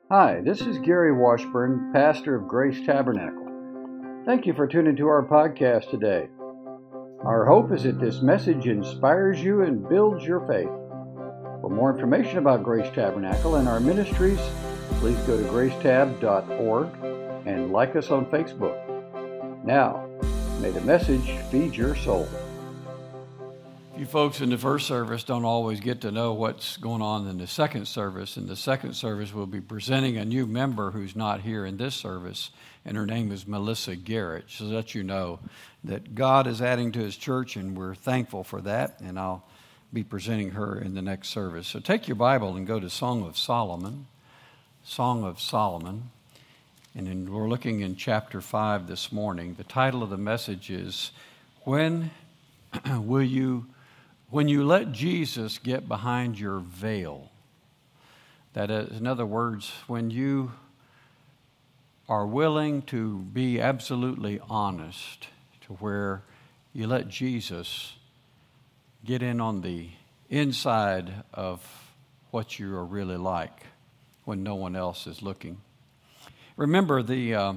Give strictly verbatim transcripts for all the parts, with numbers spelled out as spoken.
Hi, this is Gary Washburn, pastor of Grace Tabernacle. Thank you for tuning to our podcast today. Our hope is that this message inspires you and builds your faith. For more information about Grace Tabernacle and our ministries, please go to grace tab dot org and like us on Facebook. Now, may the message feed your soul. You folks in the first service don't always get to know what's going on in the second service. In the second service, we'll be presenting a new member who's not here in this service, and her name is Melissa Garrett. So that you know that God is adding to His church, and we're thankful for that, and I'll be presenting her in the next service. So take your Bible and go to Song of Solomon, Song of Solomon, and then we're looking in chapter five this morning. The title of the message is, When Will You... When you let Jesus get behind your veil. That is, in other words, when you are willing to be absolutely honest to where you let Jesus get in on the inside of what you are really like when no one else is looking. Remember, the uh,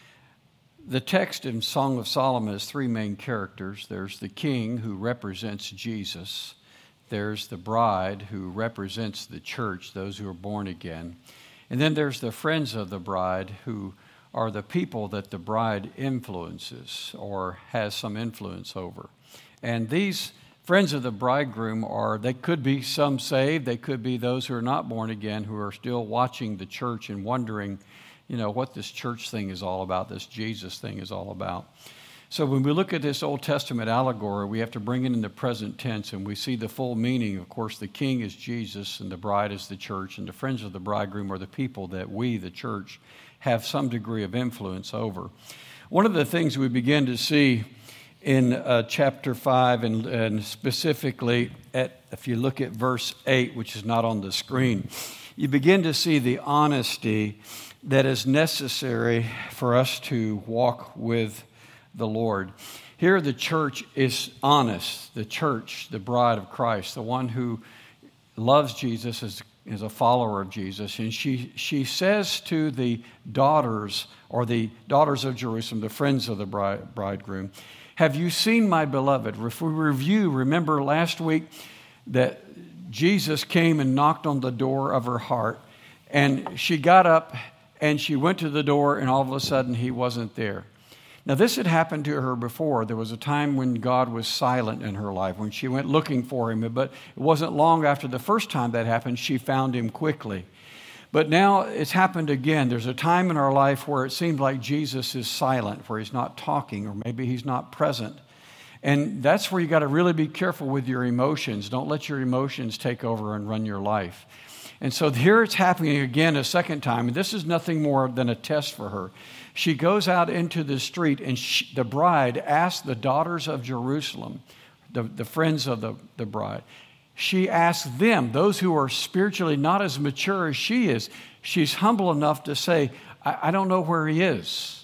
The text in Song of Solomon has three main characters. There's the king, who represents Jesus. There's the bride, who represents the church, those who are born again. And then there's the friends of the bride, who are the people that the bride influences or has some influence over. And these friends of the bridegroom are, they could be some saved, they could be those who are not born again, who are still watching the church and wondering, you know, what this church thing is all about, this Jesus thing is all about. So when we look at this Old Testament allegory, we have to bring it in the present tense, and we see the full meaning. Of course, the king is Jesus, and the bride is the church, and the friends of the bridegroom are the people that we, the church, have some degree of influence over. One of the things we begin to see in uh, chapter five, and, and specifically, at, if you look at verse eight, which is not on the screen, you begin to see the honesty that is necessary for us to walk with the Lord. Here the church is honest. The church, the bride of Christ, the one who loves Jesus, is, is a follower of Jesus. And she, she says to the daughters, or the daughters of Jerusalem, the friends of the bride, bridegroom, have you seen my beloved? If we review, remember last week that Jesus came and knocked on the door of her heart, and she got up and she went to the door, and all of a sudden he wasn't there. Now, this had happened to her before. There was a time when God was silent in her life, when she went looking for him. But it wasn't long after the first time that happened, she found him quickly. But now it's happened again. There's a time in our life where it seems like Jesus is silent, where he's not talking, or maybe he's not present. And that's where you got to really be careful with your emotions. Don't let your emotions take over and run your life. And so here it's happening again a second time. And this is nothing more than a test for her. She goes out into the street, and she, the bride asks the daughters of Jerusalem, the, the friends of the, the bride, she asks them, those who are spiritually not as mature as she is, she's humble enough to say, I, I don't know where he is.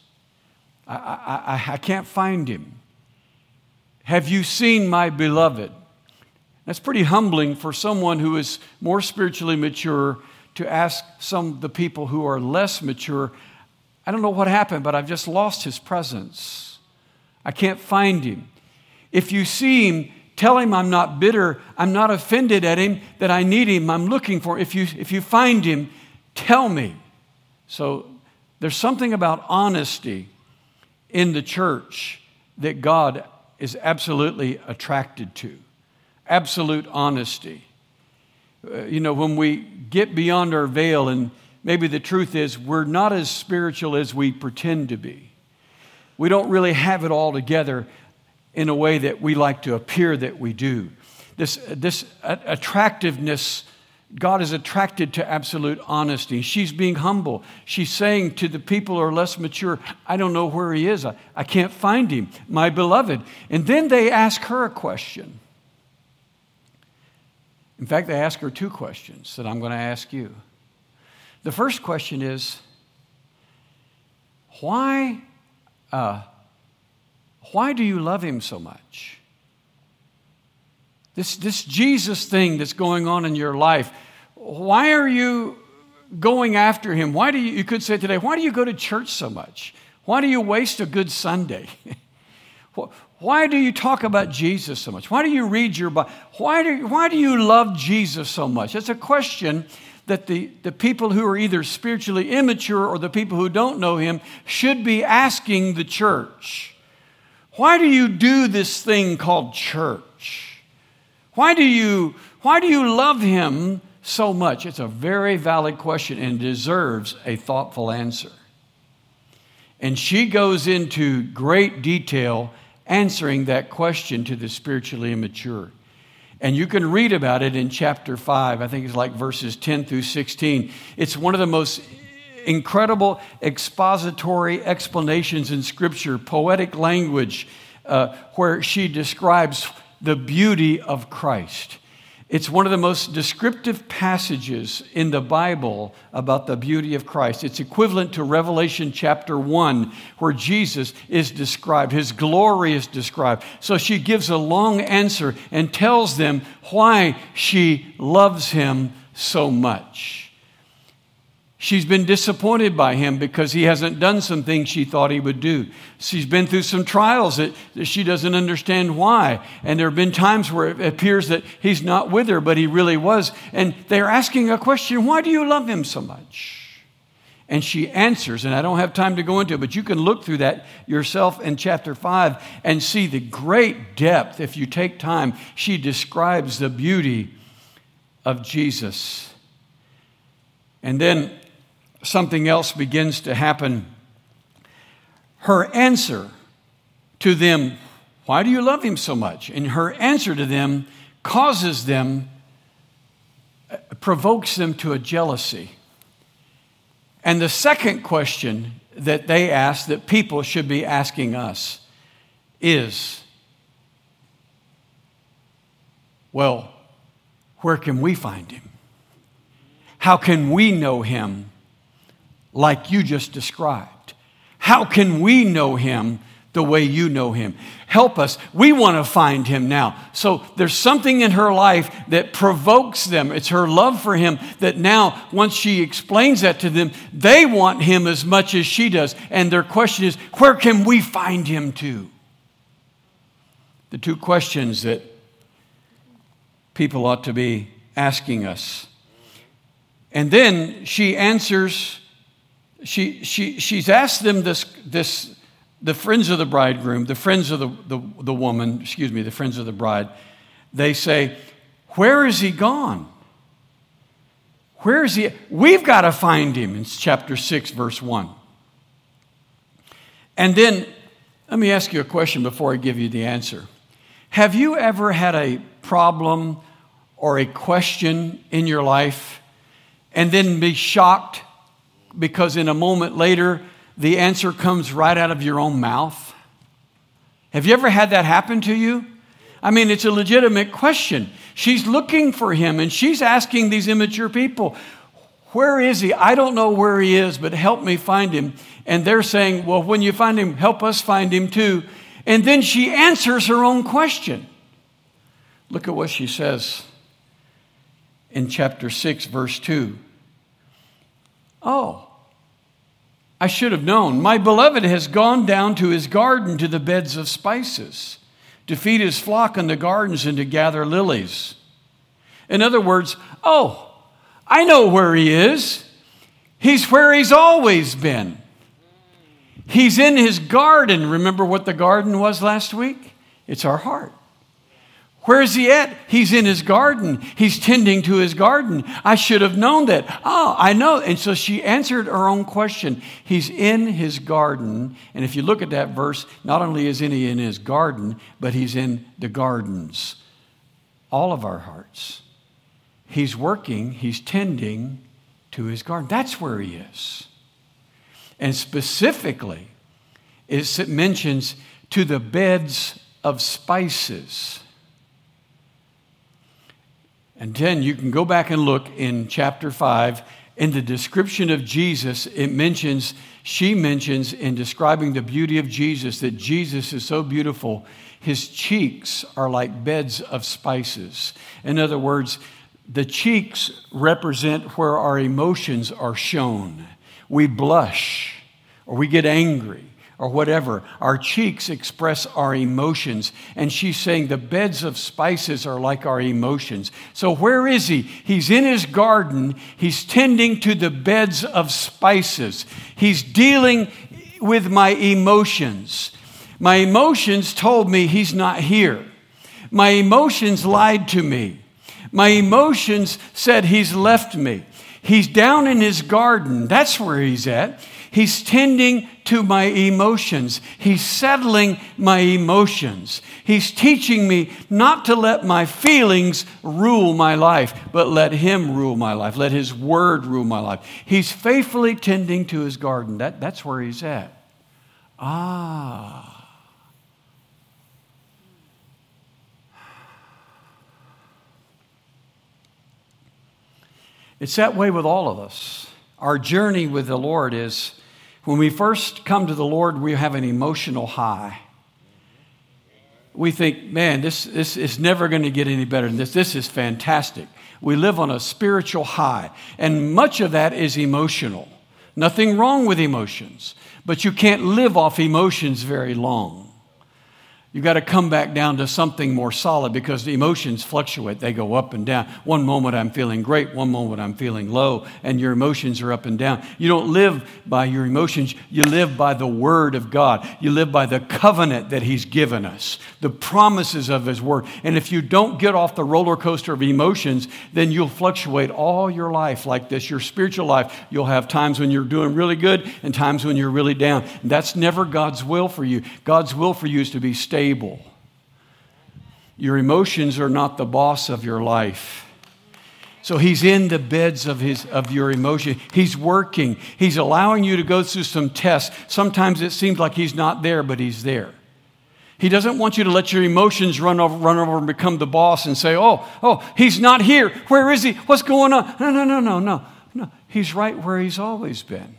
I, I, I can't find him. Have you seen my beloved? That's pretty humbling for someone who is more spiritually mature to ask some of the people who are less mature, I don't know what happened, but I've just lost his presence. I can't find him. If you see him, tell him I'm not bitter, I'm not offended at him, that I need him, I'm looking for him. If you, if you find him, tell me. So there's something about honesty in the church that God is absolutely attracted to. Absolute honesty. Uh, you know, when we get beyond our veil, and maybe the truth is we're not as spiritual as we pretend to be. We don't really have it all together in a way that we like to appear that we do. This, this attractiveness, God is attracted to absolute honesty. She's being humble. She's saying to the people who are less mature, I don't know where he is. I, I can't find him, my beloved. And then they ask her a question. In fact, they ask her two questions that I'm going to ask you. The first question is, why, uh, why do you love him so much? This, this Jesus thing that's going on in your life, why are you going after him? Why do you, you could say today, why do you go to church so much? Why do you waste a good Sunday? Why do you talk about Jesus so much? Why do you read your Bible? Why do, why do you love Jesus so much? It's a question that the, the people who are either spiritually immature or the people who don't know him should be asking the church. Why do you do this thing called church? Why do you, why do you love him so much? It's a very valid question and deserves a thoughtful answer. And she goes into great detail answering that question to the spiritually immature. And you can read about it in chapter five. I think it's like verses ten through sixteen. It's one of the most incredible expository explanations in Scripture, poetic language, uh, where she describes the beauty of Christ. It's one of the most descriptive passages in the Bible about the beauty of Christ. It's equivalent to Revelation chapter one, where Jesus is described, his glory is described. So she gives a long answer and tells them why she loves him so much. She's been disappointed by him because he hasn't done some things she thought he would do. She's been through some trials that, that she doesn't understand why. And there have been times where it appears that he's not with her, but he really was. And they're asking a question, why do you love him so much? And she answers, and I don't have time to go into it, but you can look through that yourself in chapter five and see the great depth. If you take time, she describes the beauty of Jesus. And then something else begins to happen. Her answer to them, why do you love him so much? And her answer to them causes them, provokes them to a jealousy. And the second question that they ask, that people should be asking us, is, well, where can we find him? How can we know him like you just described? How can we know him the way you know him? Help us. We want to find him now. So there's something in her life that provokes them. It's her love for him that now, once she explains that to them, they want him as much as she does. And their question is, where can we find him to? The two questions that people ought to be asking us. And then she answers, she she she's asked them this, this the friends of the bridegroom, the friends of the, the, the woman, excuse me, the friends of the bride, they say, where is he gone? Where is he? We've got to find him in chapter six, verse one. And then, let me ask you a question before I give you the answer. Have you ever had a problem or a question in your life and then be shocked because in a moment later, the answer comes right out of your own mouth? Have you ever had that happen to you? I mean, it's a legitimate question. She's looking for him, and she's asking these immature people, where is he? I don't know where he is, but help me find him. And they're saying, well, when you find him, help us find him too. And then she answers her own question. Look at what she says in chapter six, verse two. Oh, I should have known. My beloved has gone down to his garden, to the beds of spices, to feed his flock in the gardens and to gather lilies. In other words, oh, I know where he is. He's where he's always been. He's in his garden. Remember what the garden was last week? It's our heart. Where is he at? He's in his garden. He's tending to his garden. I should have known that. Oh, I know. And so she answered her own question. He's in his garden. And if you look at that verse, not only is he in his garden, but he's in the gardens. All of our hearts. He's working. He's tending to his garden. That's where he is. And specifically, it mentions to the beds of spices. And then you can go back and look in chapter five. In the description of Jesus, it mentions, she mentions in describing the beauty of Jesus, that Jesus is so beautiful, his cheeks are like beds of spices. In other words, The cheeks represent where our emotions are shown. We blush, or we get angry, or whatever. Our cheeks express our emotions. And she's saying the beds of spices are like our emotions. So where is he? He's in his garden. He's tending to the beds of spices. He's dealing with my emotions. My emotions told me he's not here. My emotions lied to me. My emotions said he's left me. He's down in his garden. That's where he's at. He's tending to my emotions. He's settling my emotions. He's teaching me not to let my feelings rule my life, but let him rule my life. Let his word rule my life. He's faithfully tending to his garden. That, that's where he's at. Ah. It's that way with all of us. Our journey with the Lord is, when we first come to the Lord, we have an emotional high. We think, man, this, this is never going to get any better than this. This is fantastic. We live on a spiritual high, and much of that is emotional. Nothing wrong with emotions, but you can't live off emotions very long. You've got to come back down to something more solid, because the emotions fluctuate. They go up and down. One moment I'm feeling great. One moment I'm feeling low. And your emotions are up and down. You don't live by your emotions. You live by the Word of God. You live by the covenant that He's given us, the promises of His Word. And if you don't get off the roller coaster of emotions, then you'll fluctuate all your life like this. Your spiritual life, you'll have times when you're doing really good and times when you're really down. And that's never God's will for you. God's will for you is to be stable. Your emotions are not the boss of your life. So he's in the beds of his of your emotion. He's working. He's allowing you to go through some tests. Sometimes it seems like he's not there, but he's there. He doesn't want you to let your emotions run over, run over and become the boss and say, oh, oh, he's not here. Where is he? What's going on? No, no, no, no, no, no. He's right where he's always been.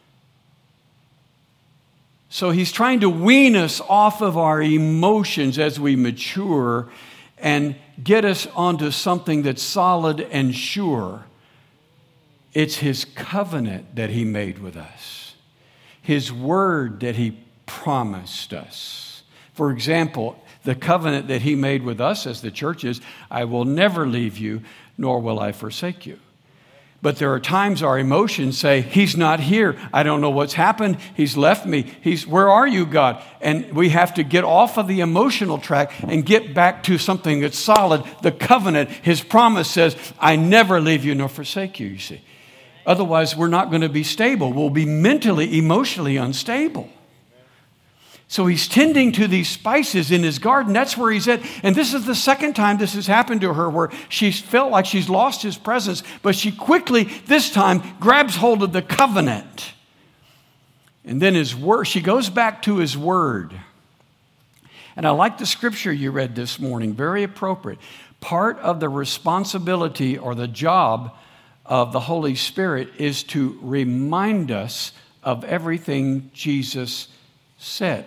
So he's trying to wean us off of our emotions as we mature and get us onto something that's solid and sure. It's his covenant that he made with us, his word that he promised us. For example, the covenant that he made with us as the church is, I will never leave you, nor will I forsake you. But there are times our emotions say, he's not here. I don't know what's happened. He's left me. He's, where are you, God? And we have to get off of the emotional track and get back to something that's solid. The covenant, his promise says, I never leave you nor forsake you, you see. Otherwise, we're not going to be stable. We'll be mentally, emotionally unstable. So he's tending to these spices in his garden. That's where he's at. And this is the second time this has happened to her, where she's felt like she's lost his presence. But she quickly, this time, grabs hold of the covenant. And then his word, she goes back to his word. And I like the scripture you read this morning, very appropriate. Part of the responsibility or the job of the Holy Spirit is to remind us of everything Jesus said.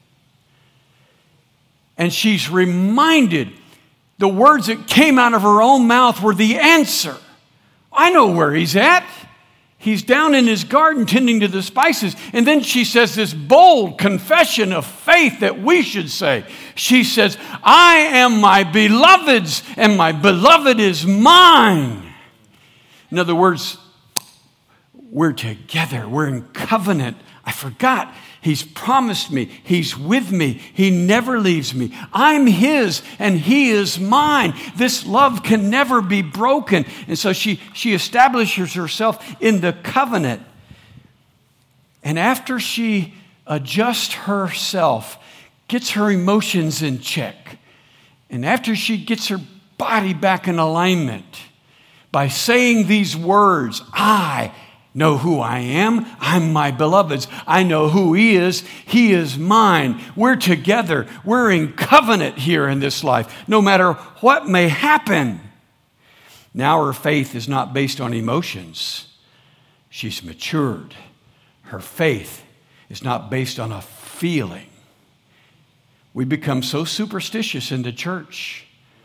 And she's reminded the words that came out of her own mouth were the answer. I know where he's at. He's down in his garden tending to the spices. And then she says this bold confession of faith that we should say. She says, I am my beloved's, and my beloved is mine. In other words, we're together. We're in covenant. I forgot. He's promised me. He's with me. He never leaves me. I'm his and he is mine. This love can never be broken. And so she, she establishes herself in the covenant. And after she adjusts herself, gets her emotions in check, and after she gets her body back in alignment by saying these words, I know who I am. I'm my beloved's. I know who he is. He is mine. We're together. We're in covenant here in this life, no matter what may happen. Now her faith is not based on emotions. She's matured. Her faith is not based on a feeling. We become so superstitious in the church.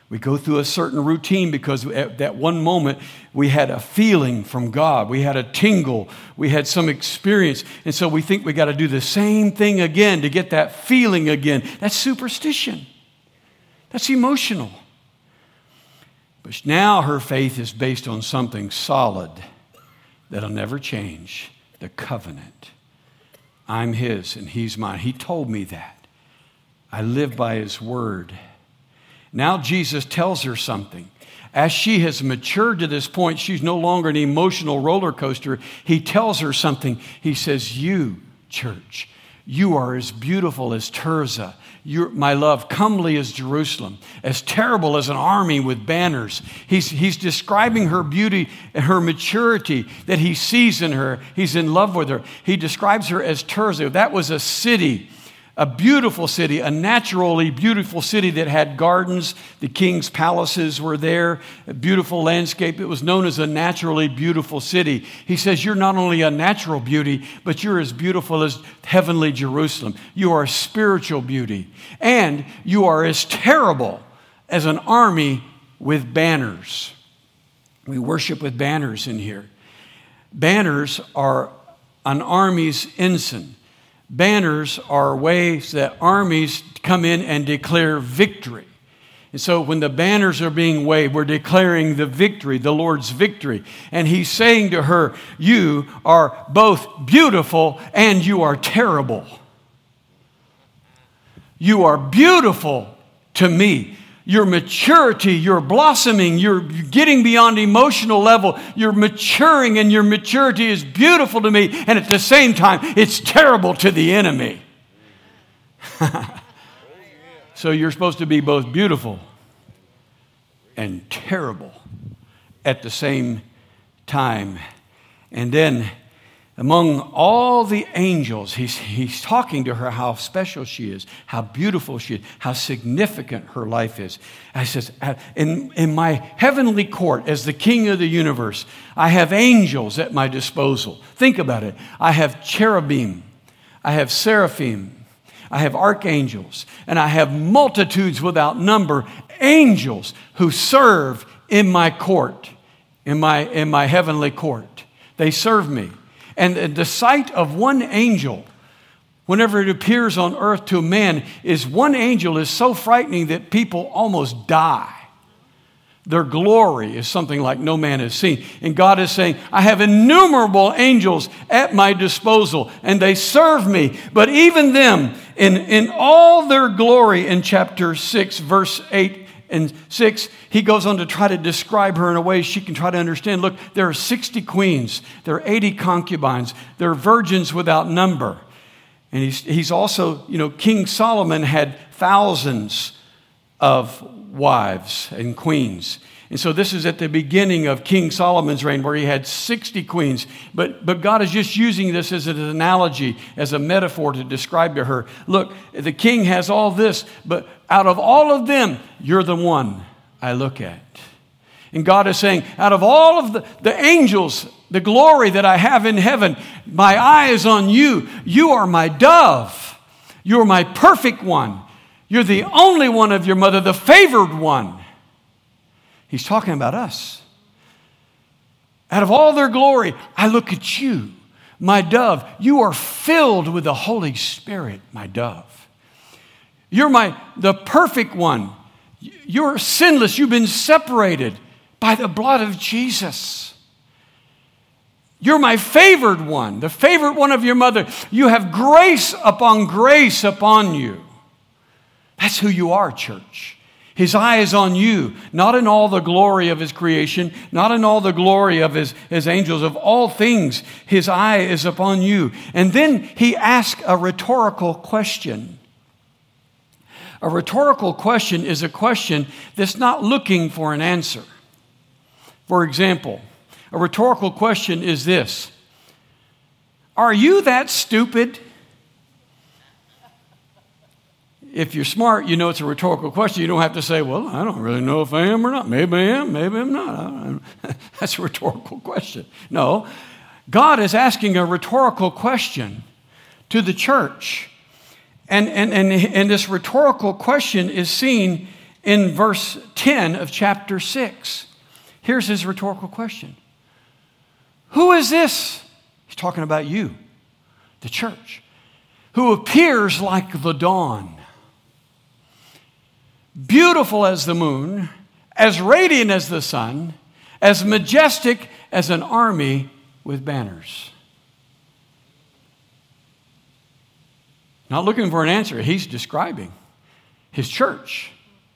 We go through a certain routine because at that one moment we had a feeling from God. We had a tingle. We had some experience. And so we think we got to do the same thing again to get that feeling again. That's superstition. That's emotional. But now her faith is based on something solid that'll never change, the covenant. I'm his and he's mine. He told me that. I live by his word. Now Jesus tells her something. As she has matured to this point, she's no longer an emotional roller coaster. He tells her something. He says, you, church, you are as beautiful as Tirzah. You're, my love, comely as Jerusalem, as terrible as an army with banners. He's, he's describing her beauty and her maturity that he sees in her. He's in love with her. He describes her as Tirzah. That was a city, a beautiful city, a naturally beautiful city that had gardens. The king's palaces were there, a beautiful landscape. It was known as a naturally beautiful city. He says, you're not only a natural beauty, but you're as beautiful as heavenly Jerusalem. You are a spiritual beauty. And you are as terrible as an army with banners. We worship with banners in here. Banners are an army's ensign. Banners are ways that armies come in and declare victory. And so when the banners are being waved, we're declaring the victory, the Lord's victory. And he's saying to her, you are both beautiful and you are terrible. You are beautiful to me. Your maturity, your blossoming, you're getting beyond emotional level. You're maturing and your maturity is beautiful to me. And at the same time, it's terrible to the enemy. So you're supposed to be both beautiful and terrible at the same time. And then among all the angels, he's, he's talking to her how special she is, how beautiful she is, how significant her life is. I says, in, in my heavenly court as the king of the universe, I have angels at my disposal. Think about it. I have cherubim, I have seraphim, I have archangels, and I have multitudes without number, angels who serve in my court, in my, in my heavenly court. They serve me. And the sight of one angel, whenever it appears on earth to a man, is one angel is so frightening that people almost die. Their glory is something like no man has seen. And God is saying, I have innumerable angels at my disposal, and they serve me. But even them, in, in all their glory, in chapter six, verse eight, and six, he goes on to try to describe her in a way she can try to understand. Look, there are sixty queens. There are eighty concubines. There are virgins without number. And he's, he's also, you know, King Solomon had thousands of wives and queens. And so this is at the beginning of King Solomon's reign where he had sixty queens. But, but God is just using this as an analogy, as a metaphor to describe to her, look, the king has all this, but out of all of them, you're the one I look at. And God is saying, out of all of the, the angels, the glory that I have in heaven, my eye is on you. You are my dove. You are my perfect one. You're the only one of your mother, the favored one. He's talking about us. Out of all their glory, I look at you, my dove. You are filled with the Holy Spirit, my dove. You're my the perfect one. You're sinless. You've been separated by the blood of Jesus. You're my favored one, the favorite one of your mother. You have grace upon grace upon you. That's who you are, church. His eye is on you, not in all the glory of his creation, not in all the glory of his, his angels, of all things. His eye is upon you. And then he asks a rhetorical question. A rhetorical question is a question that's not looking for an answer. For example, a rhetorical question is this: are you that stupid? If you're smart, you know it's a rhetorical question. You don't have to say, well, I don't really know if I am or not. Maybe I am, maybe I'm not. That's a rhetorical question. No, God is asking a rhetorical question to the church. And, and, and, and this rhetorical question is seen in verse ten of chapter six. Here's his rhetorical question. Who is this? He's talking about you, the church, who appears like the dawn, beautiful as the moon, as radiant as the sun, as majestic as an army with banners. Not looking for an answer. He's describing his church.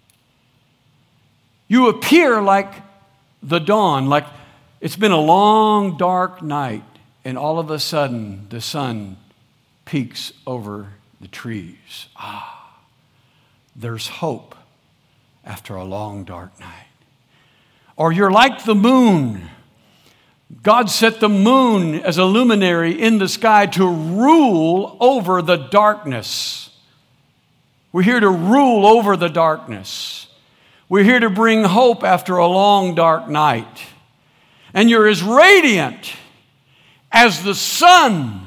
You appear like the dawn, like it's been a long, dark night, and all of a sudden the sun peeks over the trees. Ah, there's hope after a long, dark night. Or you're like the moon. God set the moon as a luminary in the sky to rule over the darkness. We're here to rule over the darkness. We're here to bring hope after a long, dark night. And you're as radiant as the sun.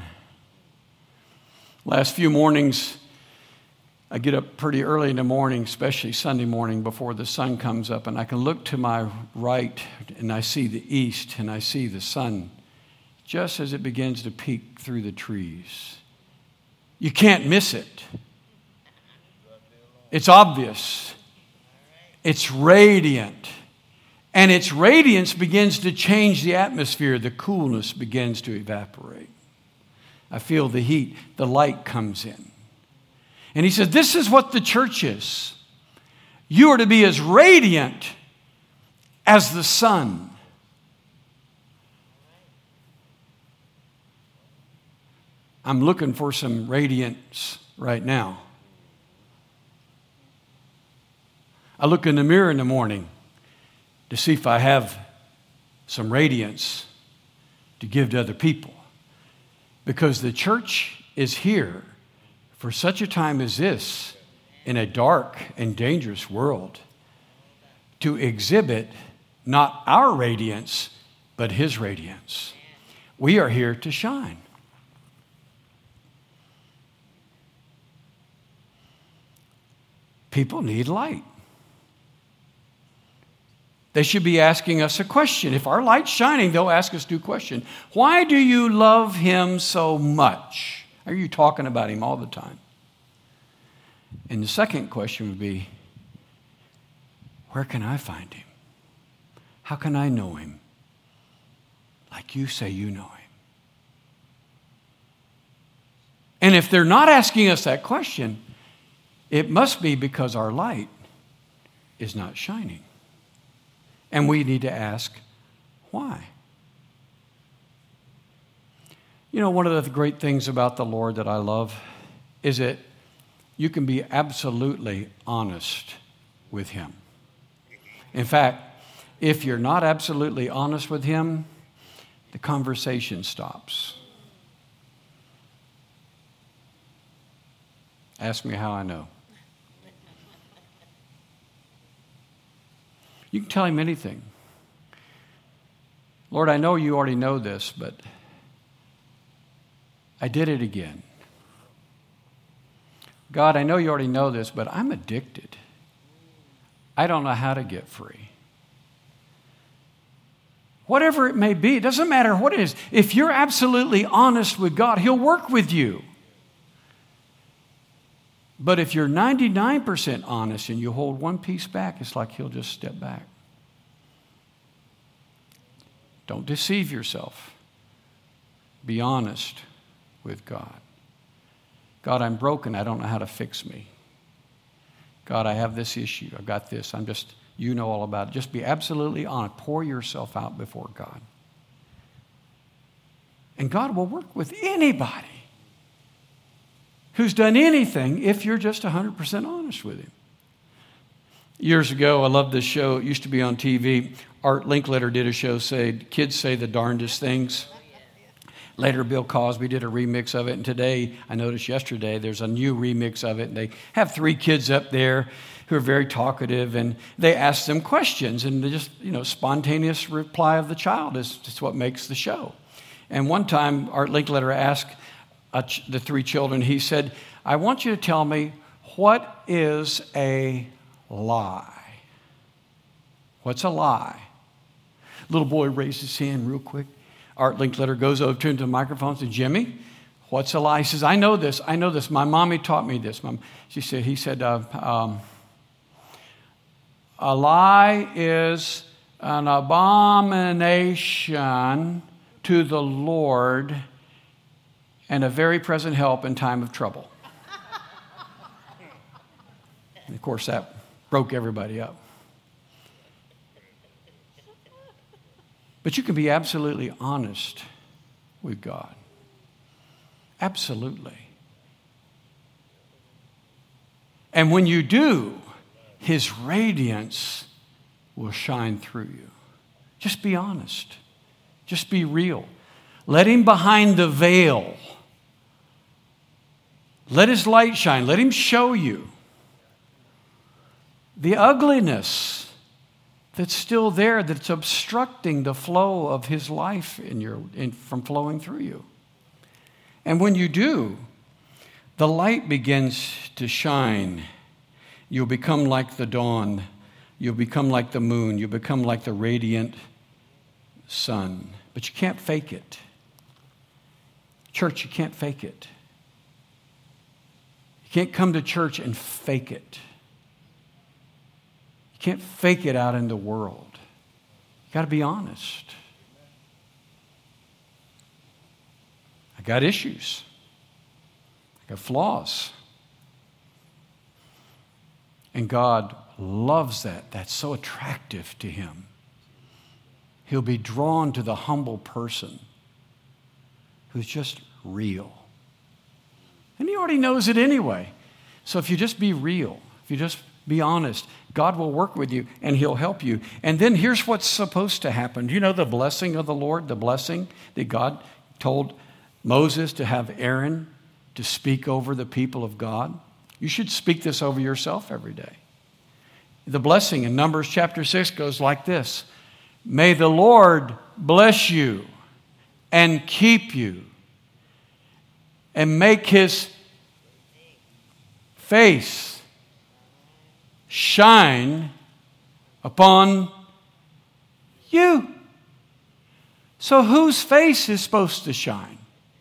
Last few mornings, I get up pretty early in the morning, especially Sunday morning before the sun comes up, and I can look to my right and I see the east and I see the sun just as it begins to peek through the trees. You can't miss it. It's obvious. It's radiant. And its radiance begins to change the atmosphere. The coolness begins to evaporate. I feel the heat. The light comes in. And he said, this is what the church is. You are to be as radiant as the sun. I'm looking for some radiance right now. I look in the mirror in the morning to see if I have some radiance to give to other people. Because the church is here for such a time as this, in a dark and dangerous world, to exhibit not our radiance, but His radiance. We are here to shine. People need light. They should be asking us a question. If our light's shining, they'll ask us two questions. Why do you love Him so much? Are you talking about Him all the time? And the second question would be, where can I find Him? How can I know Him like you say you know Him? And if they're not asking us that question, it must be because our light is not shining. And we need to ask, why? You know, one of the great things about the Lord that I love is that you can be absolutely honest with Him. In fact, if you're not absolutely honest with Him, the conversation stops. Ask me how I know. You can tell Him anything. Lord, I know you already know this, but I did it again. God, I know you already know this, but I'm addicted. I don't know how to get free. Whatever it may be, it doesn't matter what it is. If you're absolutely honest with God, He'll work with you. But if you're ninety-nine percent honest and you hold one piece back, it's like He'll just step back. Don't deceive yourself. Be honest with God. God, I'm broken. I don't know how to fix me. God, I have this issue. I've got this. I'm just, you know all about it. Just be absolutely honest. Pour yourself out before God. And God will work with anybody who's done anything if you're just one hundred percent honest with Him. Years ago, I loved this show. It used to be on T V. Art Linkletter did a show, say, kids say the darndest things. Later, Bill Cosby did a remix of it. And today, I noticed yesterday, there's a new remix of it. And they have three kids up there who are very talkative. And they ask them questions. And they just, you know, spontaneous reply of the child is just what makes the show. And one time, Art Linkletter asked uh, ch- the three children, he said, I want you to tell me, what is a lie? What's a lie? Little boy raised his hand real quick. Art Linkletter goes over to him to the microphone and says, Jimmy, what's a lie? He says, I know this. I know this. My mommy taught me this. Mom, she said, he said, uh, um, a lie is an abomination to the Lord and a very present help in time of trouble. And of course, that broke everybody up. But you can be absolutely honest with God. Absolutely. And when you do, His radiance will shine through you. Just be honest. Just be real. Let Him behind the veil. Let His light shine. Let Him show you the ugliness that's still there, that's obstructing the flow of His life in your, in, from flowing through you. And when you do, the light begins to shine. You'll become like the dawn. You'll become like the moon. You'll become like the radiant sun. But you can't fake it. Church, you can't fake it. You can't come to church and fake it. You can't fake it out in the world. You got to be honest. I got issues. I got flaws. And God loves that. That's so attractive to Him. He'll be drawn to the humble person who's just real. And He already knows it anyway. So if you just be real, if you just be honest, God will work with you and He'll help you. And then here's what's supposed to happen. Do you know the blessing of the Lord, the blessing that God told Moses to have Aaron to speak over the people of God? You should speak this over yourself every day. The blessing in Numbers chapter six goes like this. May the Lord bless you and keep you and make His face shine upon you. So whose face is supposed to shine?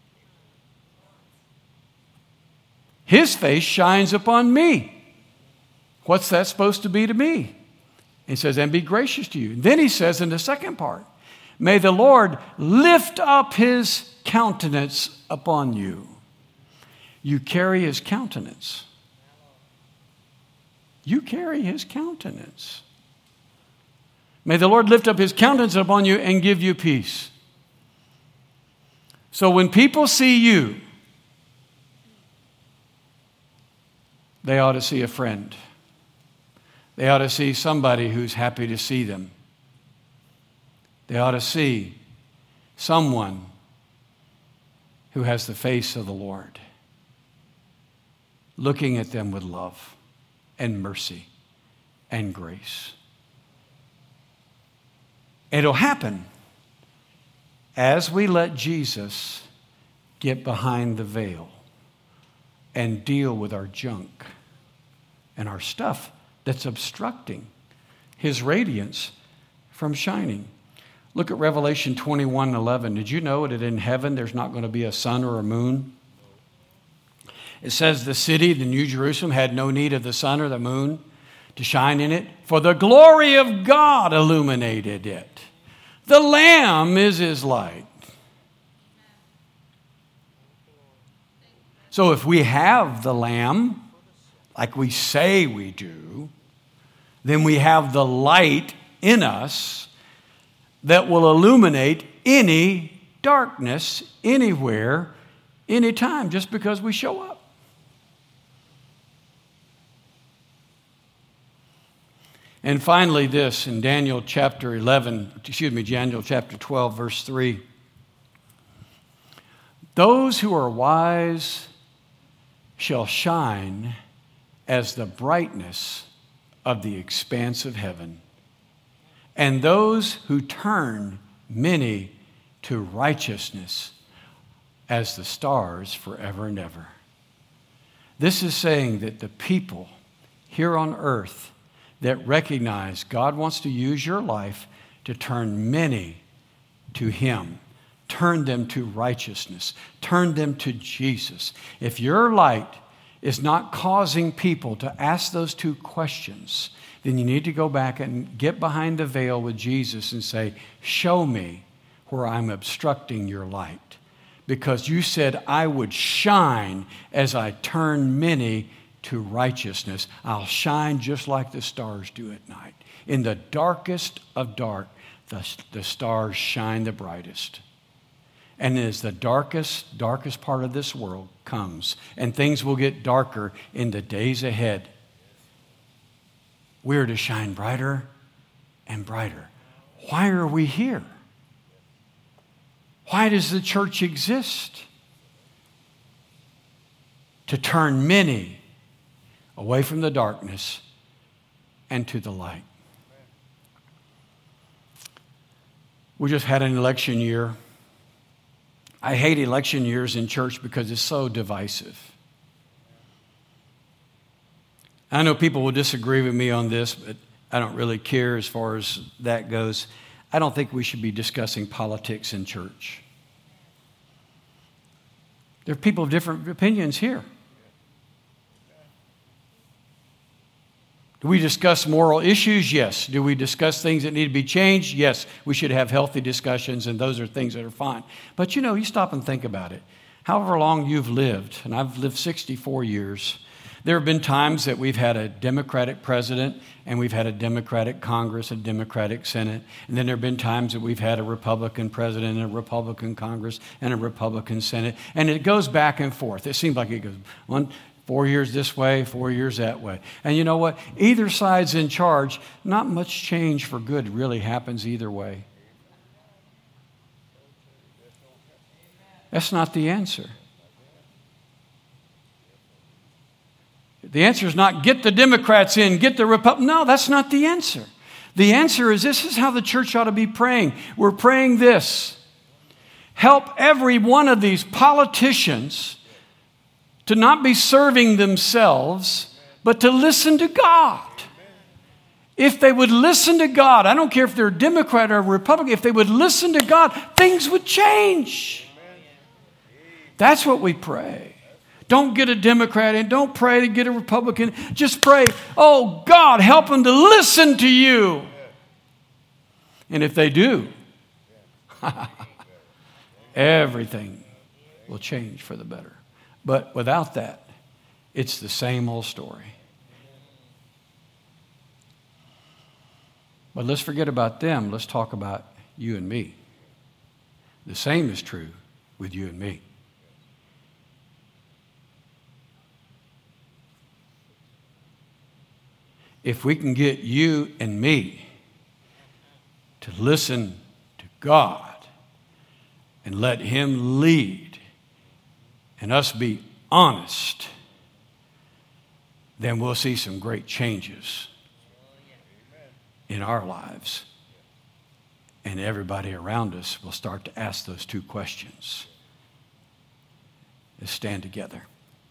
His face shines upon me. What's that supposed to be to me? He says, and be gracious to you. Then he says in the second part, may the Lord lift up His countenance upon you. You carry His countenance. You carry His countenance. May the Lord lift up His countenance upon you and give you peace. So when people see you, they ought to see a friend. They ought to see somebody who's happy to see them. They ought to see someone who has the face of the Lord, looking at them with love and mercy and grace. It'll happen as we let Jesus get behind the veil and deal with our junk and our stuff that's obstructing His radiance from shining. Look at Revelation twenty-one eleven. Did you know that in heaven there's not going to be a sun or a moon? It says the city, the New Jerusalem, had no need of the sun or the moon to shine in it, for the glory of God illuminated it. The Lamb is His light. So if we have the Lamb, like we say we do, then we have the light in us that will illuminate any darkness anywhere, anytime, just because we show up. And finally this, in Daniel chapter eleven, excuse me, Daniel chapter twelve, verse three. Those who are wise shall shine as the brightness of the expanse of heaven, and those who turn many to righteousness as the stars forever and ever. This is saying that the people here on earth that recognize God wants to use your life to turn many to Him. Turn them to righteousness. Turn them to Jesus. If your light is not causing people to ask those two questions, then you need to go back and get behind the veil with Jesus and say, show me where I'm obstructing your light. Because you said I would shine as I turn many to righteousness. I'll shine just like the stars do at night. In the darkest of dark, the, the stars shine the brightest. And as the darkest, darkest part of this world comes, and things will get darker in the days ahead, we're to shine brighter and brighter. Why are we here? Why does the church exist? To turn many away from the darkness and to the light. We just had an election year. I hate election years in church because it's so divisive. I know people will disagree with me on this, but I don't really care as far as that goes. I don't think we should be discussing politics in church. There are people of different opinions here. Do we discuss moral issues? Yes. Do we discuss things that need to be changed? Yes. We should have healthy discussions, and those are things that are fine. But you know, you stop and think about it. However long you've lived, and I've lived sixty-four years, there have been times that we've had a Democratic president, and we've had a Democratic Congress, a Democratic Senate, and then there have been times that we've had a Republican president and a Republican Congress and a Republican Senate, and it goes back and forth. It seems like it goes one, four years this way, four years that way. And you know what? Either side's in charge. Not much change for good really happens either way. That's not the answer. The answer is not get the Democrats in, get the Republicans. No, that's not the answer. The answer is this is how the church ought to be praying. We're praying this. Help every one of these politicians to not be serving themselves, but to listen to God. If they would listen to God, I don't care if they're a Democrat or a Republican, if they would listen to God, things would change. That's what we pray. Don't get a Democrat in. Don't pray to get a Republican. Just pray, oh, God, help them to listen to you. And if they do, everything will change for the better. But without that, it's the same old story. But let's forget about them. Let's talk about you and me. The same is true with you and me. If we can get you and me to listen to God and let Him lead and us be honest, then we'll see some great changes in our lives. And everybody around us will start to ask those two questions. Let's stand together.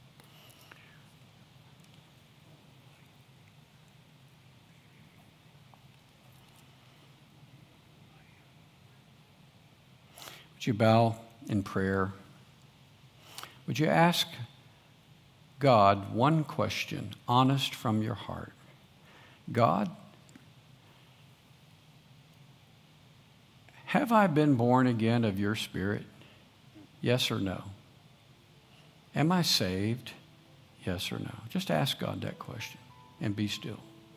Would you bow in prayer? Would you ask God one question, honest from your heart? God, have I been born again of your Spirit? Yes or no? Am I saved? Yes or no? Just ask God that question and be still.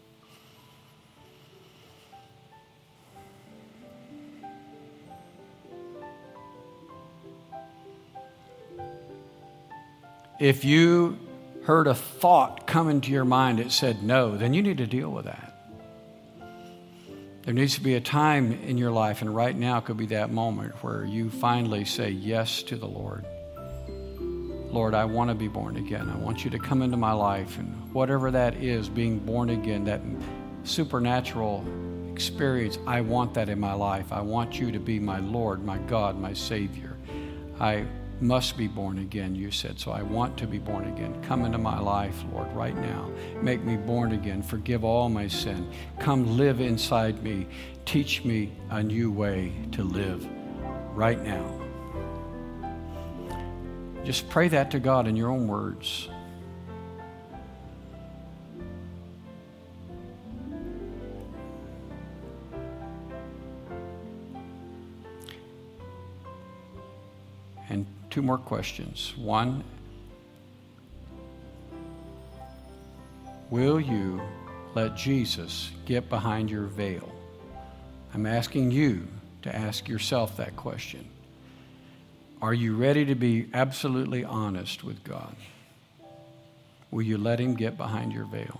If you heard a thought come into your mind that said no, then you need to deal with that. There needs to be a time in your life, and right now could be that moment where you finally say yes to the Lord. Lord, I want to be born again. I want you to come into my life, and whatever that is, being born again, that supernatural experience, I want that in my life. I want you to be my Lord, my God, my Savior. I must be born again, you said. So I want to be born again. Come into my life, Lord, right now. Make me born again. Forgive all my sin. Come live inside me. Teach me a new way to live right now. Just pray that to God in your own words. And two more questions. One, will you let Jesus get behind your veil? I'm asking you to ask yourself that question. Are you ready to be absolutely honest with God? Will you let him get behind your veil?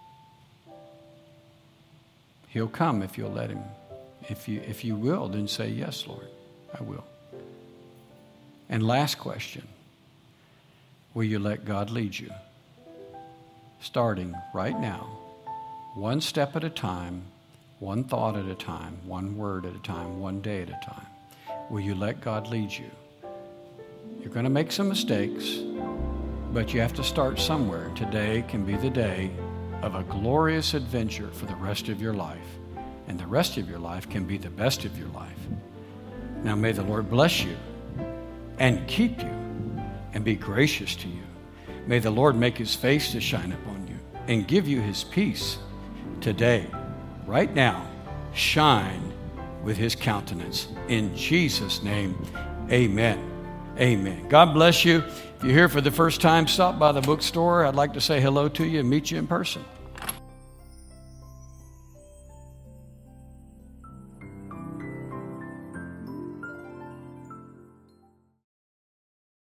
He'll come if you'll let him. If you, if you will, then say, yes, Lord, I will. And last question, will you let God lead you? Starting right now, one step at a time, one thought at a time, one word at a time, one day at a time. Will you let God lead you? You're going to make some mistakes, but you have to start somewhere. Today can be the day of a glorious adventure for the rest of your life, and the rest of your life can be the best of your life. Now may the Lord bless you and keep you and be gracious to you. May the Lord make his face to shine upon you and give you his peace today, right now. Shine with his countenance. In Jesus' name, amen. Amen. God bless you. If you're here for the first time, stop by the bookstore. I'd like to say hello to you and meet you in person.